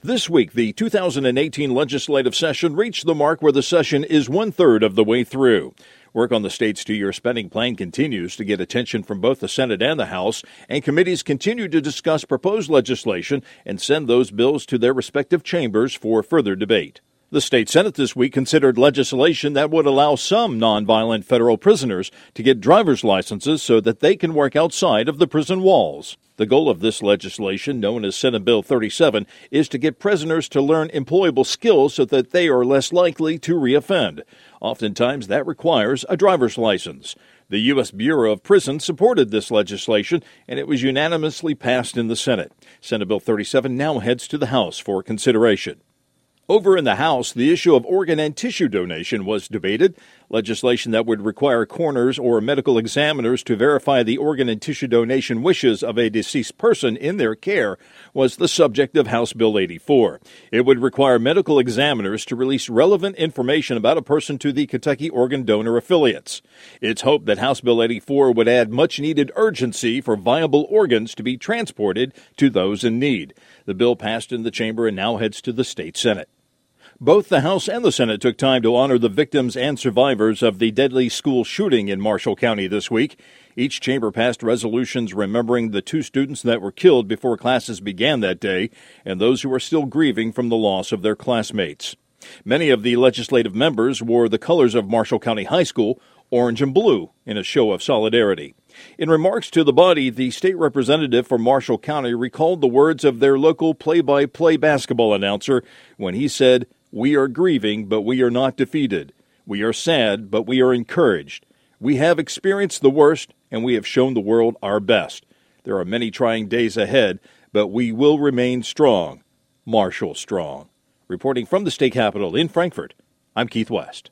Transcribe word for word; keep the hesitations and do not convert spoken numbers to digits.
This week, the two thousand eighteen legislative session reached the mark where the session is one-third of the way through. Work on the state's two-year spending plan continues to get attention from both the Senate and the House, and committees continue to discuss proposed legislation and send those bills to their respective chambers for further debate. The state Senate this week considered legislation that would allow some nonviolent federal prisoners to get driver's licenses so that they can work outside of the prison walls. The goal of this legislation, known as Senate Bill thirty-seven, is to get prisoners to learn employable skills so that they are less likely to reoffend. Oftentimes, that requires a driver's license. The U S Bureau of Prisons supported this legislation, and it was unanimously passed in the Senate. Senate Bill thirty-seven now heads to the House for consideration. Over in the House, the issue of organ and tissue donation was debated. Legislation that would require coroners or medical examiners to verify the organ and tissue donation wishes of a deceased person in their care was the subject of House Bill eighty-four. It would require medical examiners to release relevant information about a person to the Kentucky organ donor affiliates. It's hoped that House Bill eighty-four would add much-needed urgency for viable organs to be transported to those in need. The bill passed in the chamber and now heads to the state Senate. Both the House and the Senate took time to honor the victims and survivors of the deadly school shooting in Marshall County this week. Each chamber passed resolutions remembering the two students that were killed before classes began that day and those who are still grieving from the loss of their classmates. Many of the legislative members wore the colors of Marshall County High School, orange and blue, in a show of solidarity. In remarks to the body, the state representative for Marshall County recalled the words of their local play-by-play basketball announcer when he said, "We are grieving, but we are not defeated. We are sad, but we are encouraged. We have experienced the worst, and we have shown the world our best. There are many trying days ahead, but we will remain strong. Marshall strong." Reporting from the state capitol in Frankfort, I'm Keith West.